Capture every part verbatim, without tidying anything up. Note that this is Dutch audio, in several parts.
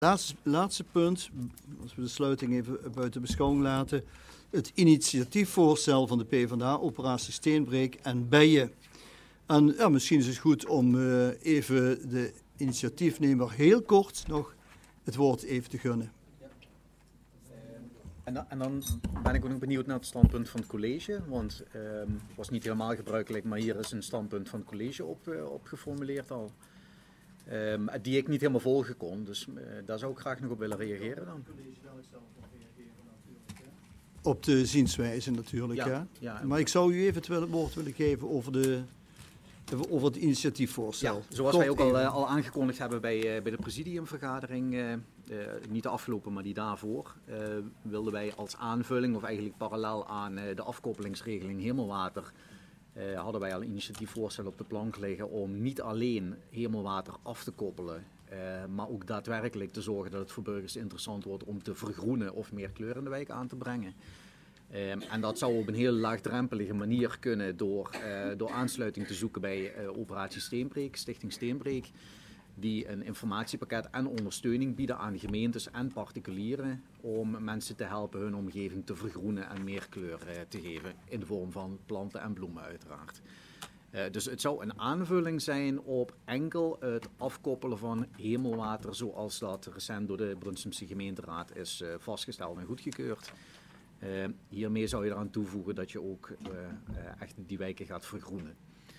Laatste, laatste punt, als we de sluiting even buiten beschouwing laten. Het initiatiefvoorstel van de PvdA, operatie Steenbreek en Bijen. En ja, misschien is het goed om uh, even de initiatiefnemer heel kort nog het woord even te gunnen. En dan, en dan ben ik ook nog benieuwd naar het standpunt van het college, want het um, was niet helemaal gebruikelijk, maar hier is een standpunt van het college op, uh, op geformuleerd al. Um, die ik niet helemaal volgen kon, dus uh, daar zou ik graag nog op willen reageren dan. Op de zienswijze natuurlijk, ja. ja. ja maar ik zou u eventueel het woord willen geven over, de, over het initiatiefvoorstel. Ja, zoals Kort wij ook al, uh, al aangekondigd hebben bij, uh, bij de presidiumvergadering, uh, uh, niet de afgelopen, maar die daarvoor, uh, wilden wij als aanvulling, of eigenlijk parallel aan uh, de afkoppelingsregeling Hemelwater, Uh, hadden wij al een initiatiefvoorstel op de plank liggen om niet alleen Hemelwater af te koppelen, uh, maar ook daadwerkelijk te zorgen dat het voor burgers interessant wordt om te vergroenen of meer kleur in de wijk aan te brengen. Uh, en dat zou op een heel laagdrempelige manier kunnen door, uh, door aansluiting te zoeken bij uh, operatie Steenbreek, Stichting Steenbreek, die een informatiepakket en ondersteuning bieden aan gemeentes en particulieren om mensen te helpen hun omgeving te vergroenen en meer kleur uh, te geven in de vorm van planten en bloemen uiteraard. Uh, dus het zou een aanvulling zijn op enkel het afkoppelen van Hemelwater zoals dat recent door de Brunsumse gemeenteraad is uh, vastgesteld en goedgekeurd. Uh, hiermee zou je eraan toevoegen dat je ook uh, uh, echt die wijken gaat vergroenen.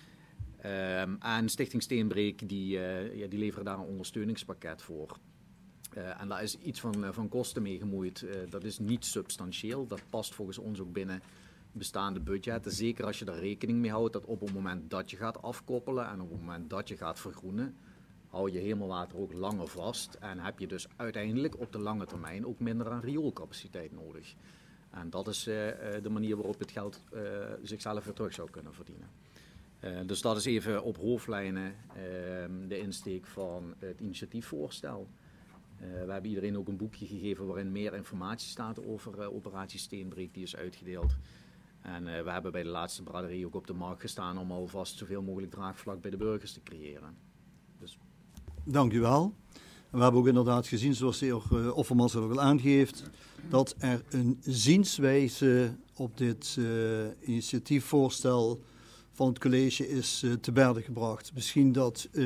Um, en Stichting Steenbreek die, uh, ja, die leveren daar een ondersteuningspakket voor. Uh, en daar is iets van, uh, van kosten mee gemoeid. Uh, dat is niet substantieel. Dat past volgens ons ook binnen bestaande budgetten. Zeker als je daar rekening mee houdt dat op het moment dat je gaat afkoppelen en op het moment dat je gaat vergroenen, hou je Hemelwater ook langer vast. En heb je dus uiteindelijk op de lange termijn ook minder aan rioolcapaciteit nodig. En dat is uh, de manier waarop het geld uh, zichzelf weer terug zou kunnen verdienen. Uh, dus dat is even op hoofdlijnen uh, de insteek van het initiatiefvoorstel. Uh, we hebben iedereen ook een boekje gegeven waarin meer informatie staat over uh, operatie Steenbreek, die is uitgedeeld. En uh, we hebben bij de laatste braderie ook op de markt gestaan om alvast zoveel mogelijk draagvlak bij de burgers te creëren. Dus... Dank u wel. We hebben ook inderdaad gezien, zoals de heer uh, Offermans ook al aangeeft, dat er een zienswijze op dit uh, initiatiefvoorstel van het college is uh, te berde gebracht. Misschien dat uh,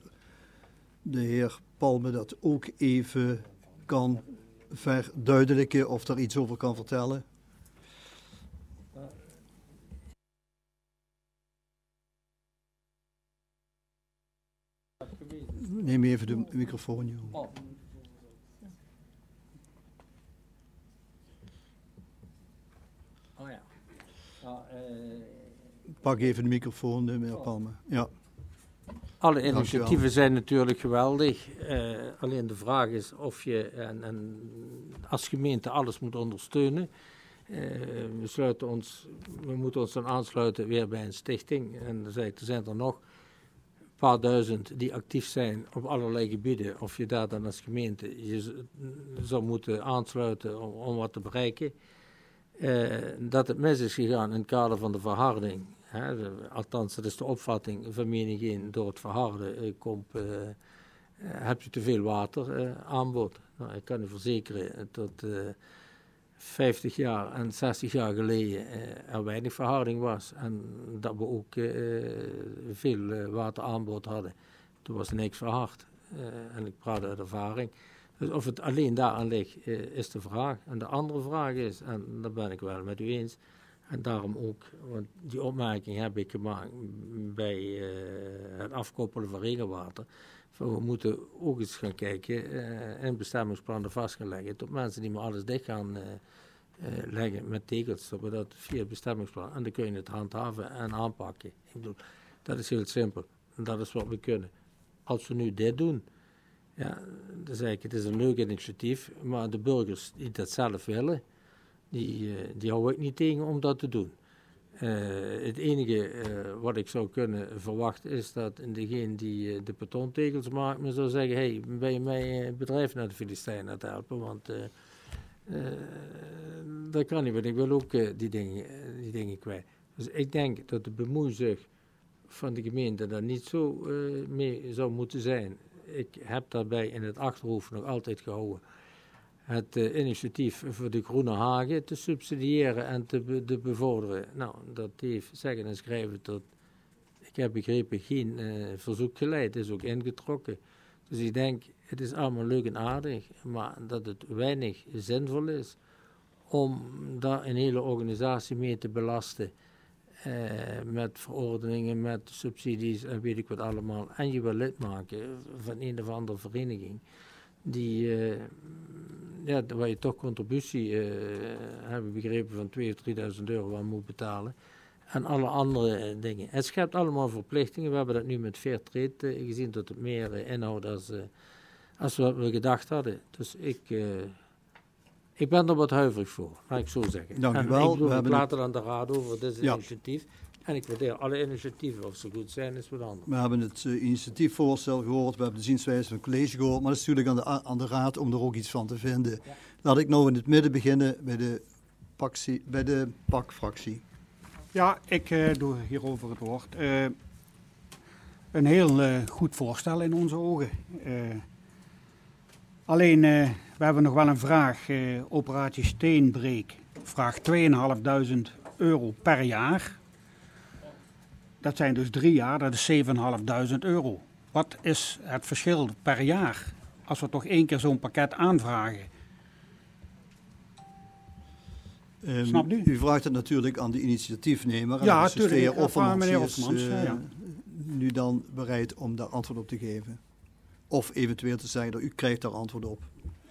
de heer Palme dat ook even kan verduidelijken of daar iets over kan vertellen. Neem even de microfoon, joh. Oh ja. ja uh... Pak even de microfoon, meneer Palme. Ja. Alle initiatieven zijn natuurlijk geweldig. Uh, alleen de vraag is of je en, en als gemeente alles moet ondersteunen. Uh, we, sluiten ons, we moeten ons dan aansluiten weer bij een stichting. En dan zei ik, er zijn er nog een paar duizend die actief zijn op allerlei gebieden. Of je daar dan als gemeente je zou moeten aansluiten om, om wat te bereiken. Uh, dat het mis is gegaan in het kader van de verharding. Hè, de, althans, dat is de opvatting van menigeen. Door het verharden uh, komt, uh, uh, heb je te veel water uh, aanbod. Nou, ik kan u verzekeren dat uh, vijftig jaar en zestig jaar geleden uh, er weinig verharding was. En dat we ook uh, veel uh, wateraanbod hadden. Toen was er niks verhard. Uh, en ik praat uit ervaring. Dus of het alleen daaraan ligt, uh, is de vraag. En de andere vraag is, en daar ben ik wel met u eens, en daarom ook, want die opmerking heb ik gemaakt bij uh, het afkoppelen van regenwater. Van we moeten ook eens gaan kijken uh, en bestemmingsplannen vast gaan leggen. Tot mensen die maar alles dicht gaan uh, uh, leggen met tegels, dat we dat via het bestemmingsplan. En dan kun je het handhaven en aanpakken. Ik bedoel, dat is heel simpel. En dat is wat we kunnen. Als we nu dit doen, ja, dan zeg ik, het is een leuk initiatief, maar de burgers die dat zelf willen, die, uh, die hou ik niet tegen om dat te doen. Uh, het enige uh, wat ik zou kunnen verwachten is dat degene die uh, de betontegels maakt me zou zeggen, hey, ben je mijn bedrijf naar de Filistijnen aan het helpen, want uh, uh, dat kan niet, want ik wil ook uh, die, dingen, uh, die dingen kwijt. Dus ik denk dat de bemoeizucht van de gemeente daar niet zo uh, mee zou moeten zijn. ik heb daarbij in het achterhoofd nog altijd gehouden het uh, initiatief voor de Groene Hagen te subsidiëren en te, be, te bevorderen. Nou, dat heeft zeggen en schrijven tot, ik heb begrepen, geen uh, verzoek geleid, is ook ingetrokken. Dus ik denk, het is allemaal leuk en aardig, maar dat het weinig zinvol is om daar een hele organisatie mee te belasten. Uh, met verordeningen, met subsidies en weet ik wat allemaal. En je wil lid maken van een of andere vereniging die, uh, ja, waar je toch contributie, uh, hebben begrepen, van tweeduizend of drieduizend euro aan moet betalen. En alle andere uh, dingen. Het schept allemaal verplichtingen. We hebben dat nu met Fairtrade uh, gezien, dat het meer uh, inhoudt als, uh, als we, we gedacht hadden. Dus ik... Uh, Ik ben er wat huiverig voor, laat ik zo zeggen. Dank u en wel. ik doe we het later het... aan de raad over dit ja. initiatief. En ik waardeer alle initiatieven, of ze goed zijn, is wat anders. We hebben het uh, initiatiefvoorstel gehoord, we hebben de zienswijze van het college gehoord, maar het is natuurlijk aan de, aan de raad om er ook iets van te vinden. Ja. Laat ik nou in het midden beginnen bij de, Paxi, bij de P A C-fractie. Ja, ik uh, doe hierover het woord. Uh, een heel uh, goed voorstel in onze ogen. Uh, alleen... Uh, We hebben nog wel een vraag. Uh, operatie Steenbreek vraagt tweeduizend vijfhonderd euro per jaar. Dat zijn dus drie jaar, dat is zevenduizend vijfhonderd euro. Wat is het verschil per jaar als we toch één keer zo'n pakket aanvragen? Um, Snapt u? U vraagt het natuurlijk aan de initiatiefnemer. Ja, dus natuurlijk. de heer Offermans meneer is Offermans, uh, ja. nu dan bereid om daar antwoord op te geven. Of eventueel te zeggen dat u krijgt daar antwoord op.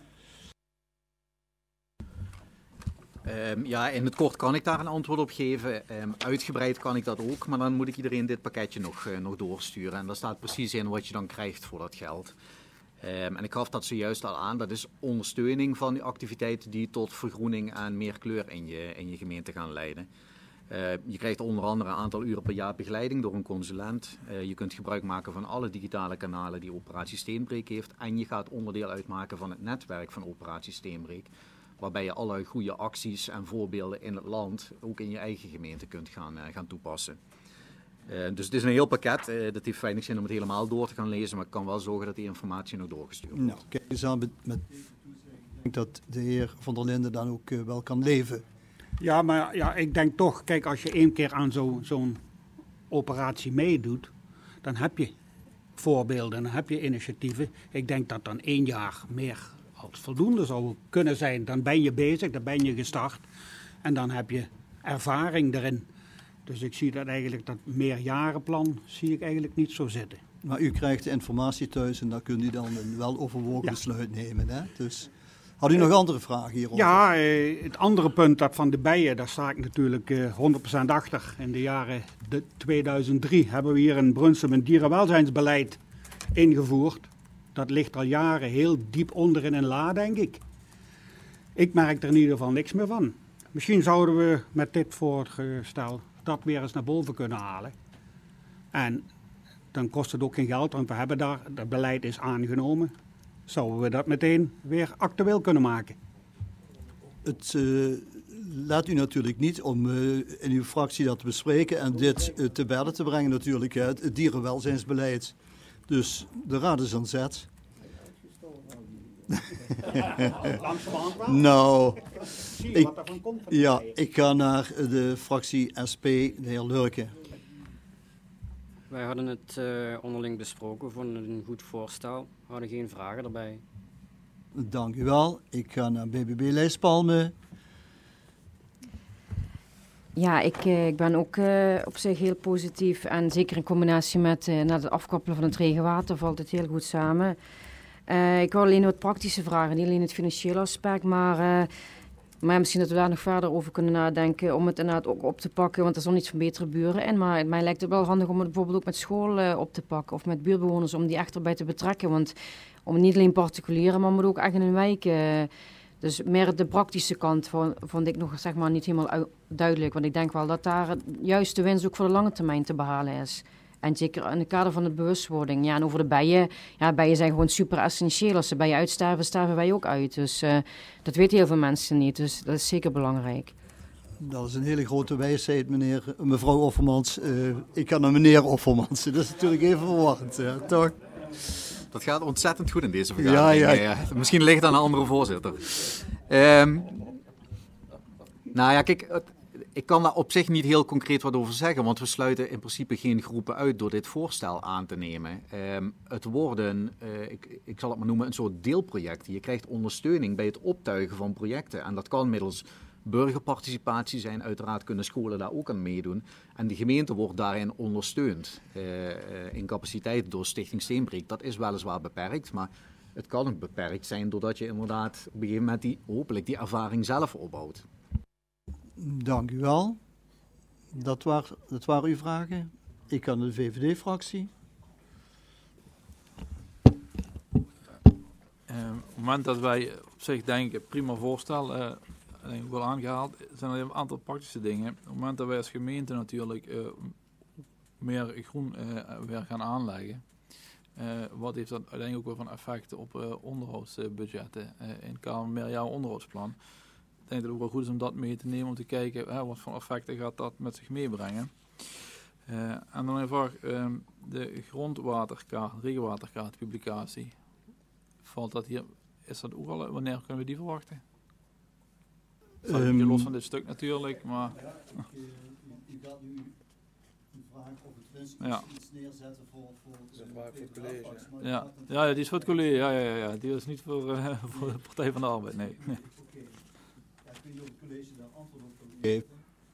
Um, ja, in het kort kan ik daar een antwoord op geven. Um, uitgebreid kan ik dat ook, maar dan moet ik iedereen dit pakketje nog, uh, nog doorsturen. En daar staat precies in wat je dan krijgt voor dat geld. Um, en ik gaf dat zojuist al aan, dat is ondersteuning van die activiteiten die tot vergroening en meer kleur in je, in je gemeente gaan leiden. Uh, je krijgt onder andere een aantal uren per jaar begeleiding door een consulent. Uh, je kunt gebruik maken van alle digitale kanalen die Operatie Steenbreek heeft. En je gaat onderdeel uitmaken van het netwerk van Operatie Steenbreek. Waarbij je allerlei goede acties en voorbeelden in het land ook in je eigen gemeente kunt gaan, uh, gaan toepassen. Uh, dus het is een heel pakket. Uh, dat heeft weinig zin om het helemaal door te gaan lezen, maar ik kan wel zorgen dat die informatie nog doorgestuurd wordt. Nou, kijk eens aan met, met ik denk dat de heer Van der Linden dan ook uh, wel kan leven. Ja, maar ja, ik denk toch, kijk, als je één keer aan zo, zo'n operatie meedoet, dan heb je voorbeelden, dan heb je initiatieven. Ik denk dat dan één jaar meer als voldoende zou kunnen zijn. Dan ben je bezig, dan ben je gestart en dan heb je ervaring erin. Dus ik zie dat eigenlijk, dat meerjarenplan zie ik eigenlijk niet zo zitten. Maar u krijgt de informatie thuis en dan kunt u dan een weloverwogen ja. besluit nemen. Hè? Dus, had u nog andere vragen hierover? Ja, eh, het andere punt, dat van de bijen, daar sta ik natuurlijk eh, honderd procent achter. In de jaren de tweeduizend drie hebben we hier in Brunsum een dierenwelzijnsbeleid ingevoerd. Dat ligt al jaren heel diep onder in een la, denk ik. Ik merk er in ieder geval niks meer van. Misschien zouden we met dit voorstel dat weer eens naar boven kunnen halen. En dan kost het ook geen geld, want we hebben daar, dat beleid is aangenomen. Zouden we dat meteen weer actueel kunnen maken? Het uh, laat u natuurlijk niet om uh, in uw fractie dat te bespreken en dit uh, te bedden te brengen natuurlijk, hè, het, het dierenwelzijnsbeleid. Dus de raad is aan zet. Nou, ik, ja, ik ga naar de fractie S P, de heer Lurken. Wij hadden het uh, onderling besproken, vonden het een goed voorstel, hadden geen vragen erbij. Dank u wel. Ik ga naar B B B Lijspalmen. Ja, ik, uh, ik ben ook uh, op zich heel positief en zeker in combinatie met uh, na het afkoppelen van het regenwater valt het heel goed samen. Uh, ik wil alleen wat praktische vragen, niet alleen het financiële aspect, maar, uh, maar misschien dat we daar nog verder over kunnen nadenken om het inderdaad ook op te pakken, want er is nog niets van betere buren in, maar mij lijkt het wel handig om het bijvoorbeeld ook met school uh, op te pakken of met buurtbewoners om die echt erbij te betrekken, want om niet alleen particulieren, maar moet ook echt in een wijk. Uh, dus meer de praktische kant vond, vond ik nog zeg maar niet helemaal duidelijk, want ik denk wel dat daar juist de winst ook voor de lange termijn te behalen is. En zeker in het kader van de bewustwording. Ja, en over de bijen. Ja, bijen zijn gewoon super essentieel. Als de bijen uitsterven, sterven wij ook uit. Dus uh, dat weten heel veel mensen niet. Dus dat is zeker belangrijk. Dat is een hele grote wijsheid, meneer, mevrouw Offermans. Uh, ik ga naar meneer Offermans. Dat is natuurlijk even verwarrend, ja, toch? Dat gaat ontzettend goed in deze vergadering. Ja, ja. Ja, misschien ligt het aan een andere voorzitter. Um, nou ja, kijk, het, ik kan daar op zich niet heel concreet wat over zeggen, want we sluiten in principe geen groepen uit door dit voorstel aan te nemen. Um, het worden, uh, ik, ik zal het maar noemen, een soort deelprojecten. Je krijgt ondersteuning bij het optuigen van projecten en dat kan middels burgerparticipatie zijn. Uiteraard kunnen scholen daar ook aan meedoen. En de gemeente wordt daarin ondersteund uh, uh, in capaciteit door Stichting Steenbreek. Dat is weliswaar beperkt, maar het kan ook beperkt zijn doordat je inderdaad op een gegeven moment die, hopelijk die ervaring zelf opbouwt. Dank u wel. Dat, waar, dat waren uw vragen. Ik ga naar de V V D-fractie. Uh, op het moment dat wij op zich denken, prima voorstel, uh, denk ik wel aangehaald, zijn er een aantal praktische dingen. Op het moment dat wij als gemeente natuurlijk uh, meer groen uh, weer gaan aanleggen, uh, wat heeft dat uiteindelijk ook weer van effecten op uh, onderhoudsbudgetten uh, in het kader van meerjarig onderhoudsplan. Ik denk dat het ook wel goed is om dat mee te nemen, om te kijken uh, wat voor effecten gaat dat met zich meebrengen. Uh, en dan even uh, de grondwaterkaart, regenwaterkaart publicatie. Valt dat hier, is dat ook al, wanneer kunnen we die verwachten? Dat is um, los van dit stuk natuurlijk, maar... Ja, ik, uh, u, u gaat nu een vraag of het winst ja. iets neerzetten voor, voor, voor, voor het college. Ja. Ja, ja, die is voor het college, ja, ja, ja. Die is niet voor, uh, voor de Partij van de Arbeid, nee. Oké. Okay. Ja, ik weet niet of het college daar antwoord op kan geven.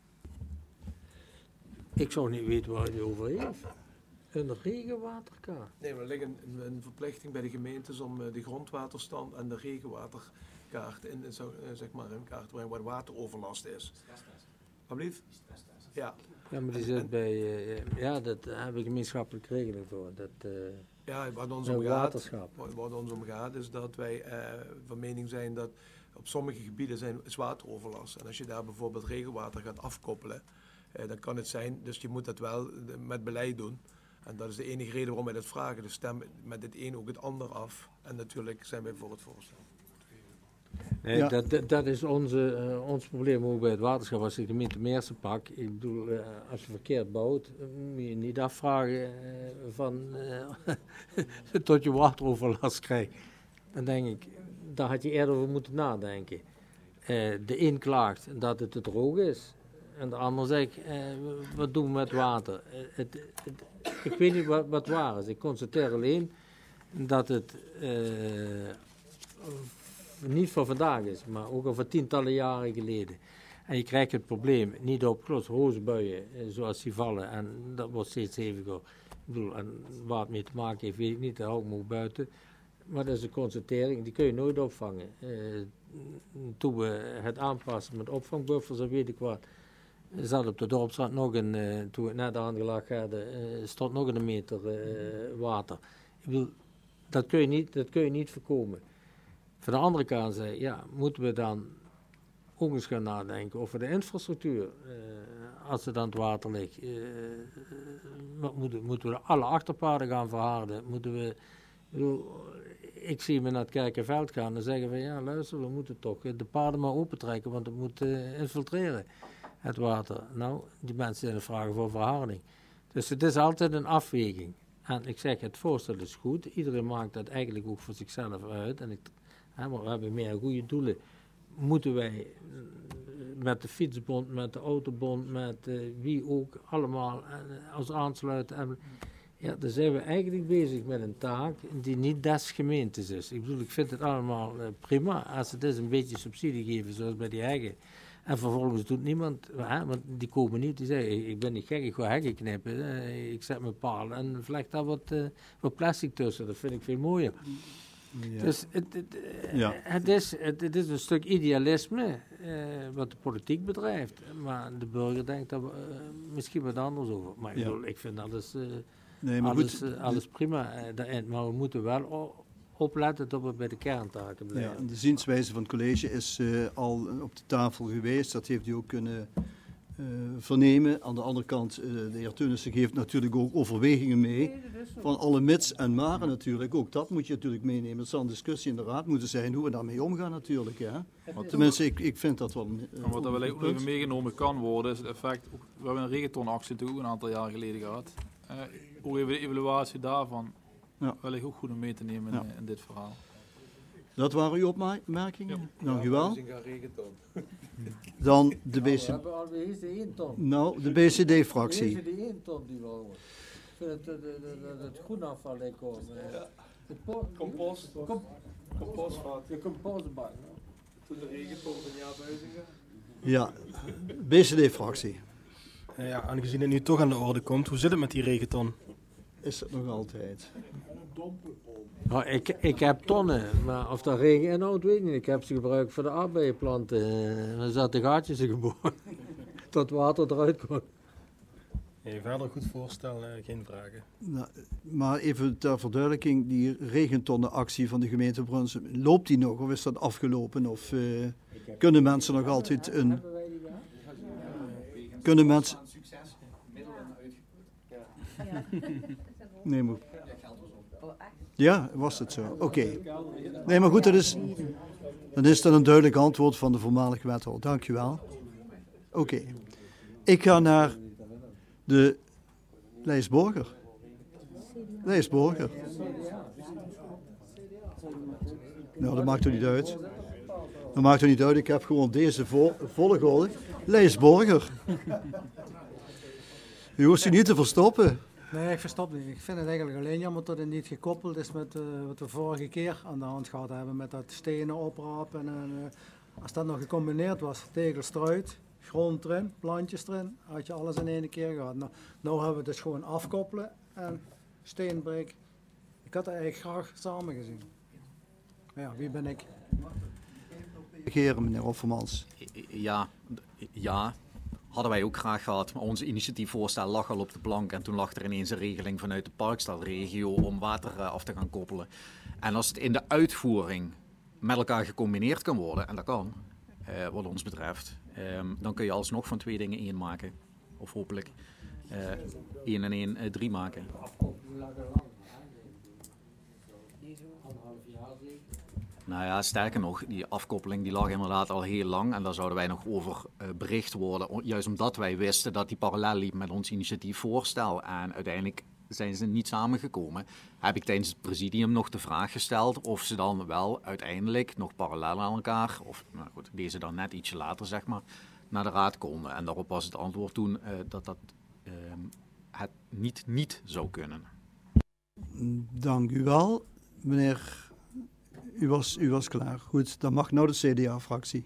Ik zou niet weten waar hij over heeft. Een regenwaterkaart. Nee, maar er ligt een, een verplichting bij de gemeentes om uh, de grondwaterstand en de regenwaterkaart in, in, zeg maar, in kaart te brengen waar wateroverlast is. Alsjeblieft? Ja. Ja, maar die zit bij, uh, ja, dat hebben we gemeenschappelijke regeling voor. Dat, uh, ja, waar het ons om gaat, waar het ons om gaat is dat wij uh, van mening zijn dat op sommige gebieden zijn, is wateroverlast. En als je daar bijvoorbeeld regenwater gaat afkoppelen, uh, dan kan het zijn, dus je moet dat wel met beleid doen. En dat is de enige reden waarom wij dat vragen. Dus stem met het een ook het ander af. En natuurlijk zijn wij voor het voorstel. Nee, ja. dat, dat is onze, uh, ons probleem ook bij het waterschap. Als je de gemeente Meersen pakt, ik bedoel, uh, als je verkeerd bouwt, moet je niet afvragen uh, van uh, tot je wateroverlast krijgt. Dan denk ik, daar had je eerder over moeten nadenken. Uh, de een klaagt dat het te droog is. En de ander zegt, uh, wat doen we met water? Uh, het, het, ik weet niet wat, wat waar is. Ik constateer alleen dat het uh, niet van vandaag is, maar ook al van tientallen jaren geleden. En je krijgt het probleem niet opgelost. Roosbuien, uh, zoals die vallen, en dat wordt steeds heviger. Ik bedoel, en waar het mee te maken heeft, weet ik niet, daar hou ik me ook buiten. Maar dat is een constatering, die kun je nooit opvangen. Uh, toen we het aanpassen met opvangbuffers, dan weet ik wat. Er zat op de dorpsstraat nog een, uh, toen we het net aangelegd hadden, uh, stond nog een meter uh, water. Ik bedoel, dat kun je niet, dat kun je niet voorkomen. Van de andere kant zei, ja, moeten we dan ook eens gaan nadenken over de infrastructuur. Uh, als het aan het water ligt, uh, wat moeten, moeten we alle achterpaden gaan verharden? Moeten we, ik bedoel, ik zie me naar het Kerkenveld gaan en zeggen van, ja, luister, we moeten toch de paden maar opentrekken, want het moet uh, infiltreren. Het water. Nou, die mensen zijn vragen voor verharding. Dus het is altijd een afweging. En ik zeg, het voorstel is goed. Iedereen maakt dat eigenlijk ook voor zichzelf uit. En ik, hè, maar we hebben meer goede doelen. Moeten wij met de fietsbond, met de autobond, met uh, wie ook allemaal uh, als aansluiten. En, ja, dan zijn we eigenlijk bezig met een taak die niet des gemeentes is. Ik bedoel, ik vind het allemaal uh, prima. Als het is een beetje subsidie geven, zoals bij die heggen. En vervolgens doet niemand, hè, want die komen niet, die zeggen, ik ben niet gek, ik ga heggen knippen. Hè. Ik zet mijn palen en vlecht daar wat, uh, wat plastic tussen, dat vind ik veel mooier. Ja. Dus het, het, ja. het, is, het, het is een stuk idealisme uh, wat de politiek bedrijft. Maar de burger denkt daar uh, misschien wat anders over. Maar ik, ja. bedoel, ik vind alles, uh, nee, maar alles, goed, uh, alles prima uh, daarin. Maar we moeten wel opletten dat we bij de kerntaken blijven. Ja, de zienswijze van het college is uh, al op de tafel geweest. Dat heeft u ook kunnen uh, vernemen. Aan de andere kant, uh, de heer Teunissen geeft natuurlijk ook overwegingen mee. Nee, van alle mits en maren natuurlijk. Ook dat moet je natuurlijk meenemen. Het zal een discussie in de raad moeten zijn hoe we daarmee omgaan natuurlijk. Ja. Want tenminste, ik, ik vind dat wel een uh, wat er wel even meegenomen kan worden is het effect. We hebben een regentonactie natuurlijk een aantal jaar geleden gehad. Uh, hoe even de evaluatie daarvan. Ja. wellicht ook goed om mee te nemen Ja. in, in dit verhaal. Dat waren uw opmerkingen? Ja. Dank u wel. Ja, regenton. Dan de B We C D. hebben alweer eens de één ton. Nou, de B C D-fractie. Deze die één ton die we houden. Ik vind het, het, het, het, het groenafval in komen. Ja. De po- Compost. Com- Compostvat. de compostbak. hè. Toen de regenton van Jaap Huizinga. Ja, B C D-fractie. Nou ja, aangezien het nu toch aan de orde komt, hoe zit het met die regenton? Is het nog altijd? Nou, ik, ik heb tonnen, maar of daar regen inhoudt, weet ik niet. Ik heb ze gebruikt voor de aardbeienplanten. Eh, Er zaten gaatjes in geboren. Tot water eruit kon. Nee, verder goed voorstel, eh, geen vragen. Nou, maar even ter verduidelijking, die regentonnenactie van de gemeente Brunsum, loopt die nog of is dat afgelopen? Of eh, kunnen mensen nog altijd een... Hebben wij die gehad? Kunnen mensen... Nee, maar... Ja, was het zo? Oké. Nee, maar goed, dat is, dan is dat een duidelijk antwoord van de voormalige wethouder. Dank je wel. Oké. Ik ga naar de Leesborger. Leesborger. Nou, dat maakt er niet uit. Dat maakt er niet uit. Ik heb gewoon deze vo volgorde. Leesborger. U hoeft zich niet te verstoppen. Nee, ik verstop niet. Ik vind het eigenlijk alleen jammer dat het niet gekoppeld is met uh, wat we vorige keer aan de hand gehad hebben. Met dat stenen oprapen. En, uh, als dat nog gecombineerd was, tegels eruit, grond erin, plantjes erin, had je alles in één keer gehad. Nou, nou hebben we het dus gewoon afkoppelen en steenbreek. Ik had het eigenlijk graag samen gezien. Ja, wie ben ik? Reageren, meneer Offermans. Ja, ja, hadden wij ook graag gehad. Maar ons initiatiefvoorstel lag al op de plank en toen lag er ineens een regeling vanuit de Parkstalregio om water uh, af te gaan koppelen. En als het in de uitvoering met elkaar gecombineerd kan worden, en dat kan, uh, wat ons betreft, um, dan kun je alsnog van twee dingen één maken. Of hopelijk uh, één en één uh, drie maken. Nou ja, sterker nog, die afkoppeling die lag inderdaad al heel lang en daar zouden wij nog over uh, bericht worden. Juist omdat wij wisten dat die parallel liep met ons initiatiefvoorstel. En uiteindelijk zijn ze niet samengekomen. Heb ik tijdens het presidium nog de vraag gesteld of ze dan wel uiteindelijk nog parallel aan elkaar, of nou goed, deze dan net ietsje later zeg maar, naar de raad konden. En daarop was het antwoord toen uh, dat dat uh, het niet niet zou kunnen. Dank u wel, meneer... U was, u was klaar. Goed, dan mag nou de C D A-fractie.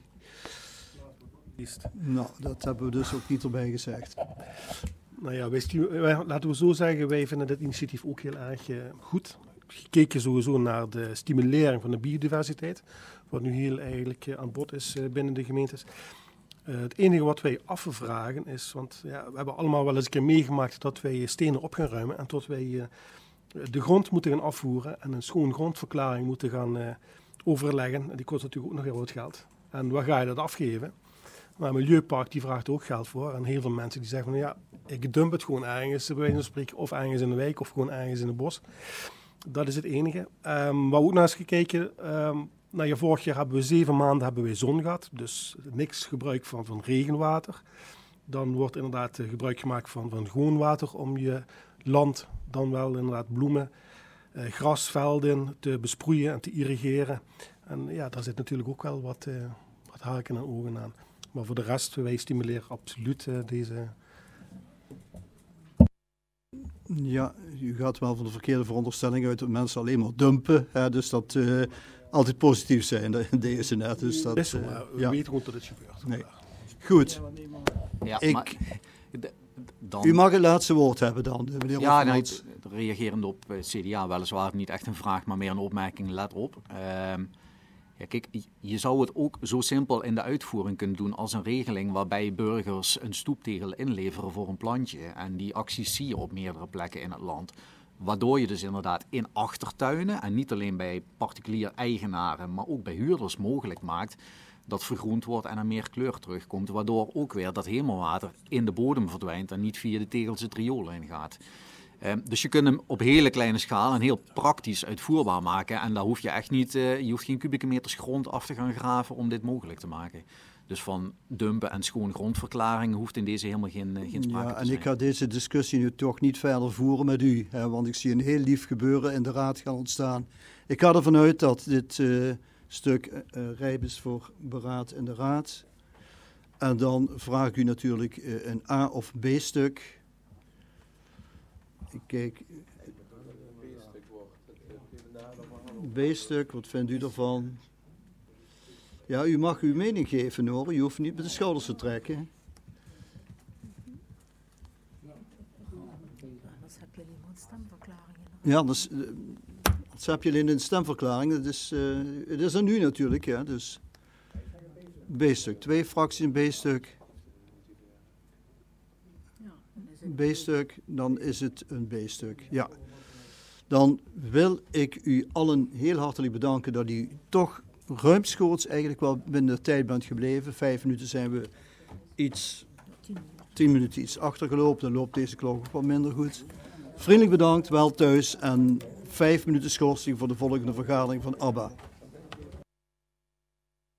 Nou, dat hebben we dus ook niet erbij gezegd. Nou ja, wij, wij, laten we zo zeggen, wij vinden dit initiatief ook heel erg uh, goed. Gekeken sowieso naar de stimulering van de biodiversiteit, wat nu heel eigenlijk uh, aan bod is uh, binnen de gemeentes. Uh, het enige wat wij afvragen is, want ja, we hebben allemaal wel eens een keer meegemaakt dat wij stenen op gaan ruimen en tot wij uh, de grond moeten gaan afvoeren en een schoon grondverklaring moeten gaan uh, overleggen. En die kost natuurlijk ook nog heel wat geld. En waar ga je dat afgeven? Maar een milieupark die vraagt er ook geld voor. En heel veel mensen die zeggen van ja, ik dump het gewoon ergens, bij wijze van spreken, of ergens in de wijk of gewoon ergens in het bos. Dat is het enige. Um, waar we ook naar eens gekeken, um, nou ja, vorig jaar hebben we zeven maanden hebben we zon gehad. Dus niks gebruik van, van regenwater. Dan wordt inderdaad uh, gebruik gemaakt van, van gewoon water om je land, dan wel inderdaad bloemen, uh, grasvelden te besproeien en te irrigeren. En ja, daar zit natuurlijk ook wel wat, uh, wat haken en ogen aan. Maar voor de rest, wij stimuleren absoluut uh, deze... Ja, u gaat wel van de verkeerde veronderstelling uit dat mensen alleen maar dumpen. Hè, dus dat uh, altijd positief zijn in deze net. Dus dat, is zo, uh, we ja. weten gewoon dat het gebeurt. Nee. Goed. Ja, Ik, maar, de, dan, u mag het laatste woord hebben dan, meneer Ja, nee, Offermans. reagerend op uh, C D A, weliswaar niet echt een vraag, maar meer een opmerking, let op. Uh, ja, kijk, je zou het ook zo simpel in de uitvoering kunnen doen als een regeling waarbij burgers een stoeptegel inleveren voor een plantje. En die acties zie je op meerdere plekken in het land. Waardoor je dus inderdaad in achtertuinen, en niet alleen bij particulier eigenaren, maar ook bij huurders mogelijk maakt dat vergroend wordt en er meer kleur terugkomt. Waardoor ook weer dat hemelwater in de bodem verdwijnt en niet via de tegels het riool ingaat. Uh, dus je kunt hem op hele kleine schaal en heel praktisch uitvoerbaar maken. En daar hoef je echt niet, uh, je hoeft geen kubieke meters grond af te gaan graven om dit mogelijk te maken. Dus van dumpen en schoon grondverklaring hoeft in deze helemaal geen, geen sprake ja, te en zijn. ik ga deze discussie nu toch niet verder voeren met u, hè, want ik zie een heel lief gebeuren in de raad gaan ontstaan. Ik ga ervan uit dat dit uh, stuk uh, rijp is voor beraad in de raad. En dan vraag ik u natuurlijk uh, een A- of B-stuk. Ik kijk. B-stuk, wat vindt u ervan? Ja, u mag uw mening geven hoor, u hoeft niet met de schouders te trekken. Ja, dus, dat heb je alleen in de stemverklaring. Dat is, uh, het is aan u natuurlijk, ja. Dus B-stuk, twee fracties in B-stuk. B-stuk, dan is het een B-stuk, ja. Dan wil ik u allen heel hartelijk bedanken dat u toch ruimschoots eigenlijk wel binnen de tijd bent gebleven. Vijf minuten zijn we iets, tien minuten iets achtergelopen. Dan loopt deze klok ook wat minder goed. Vriendelijk bedankt, wel thuis en vijf minuten schorsing voor de volgende vergadering van ABBA.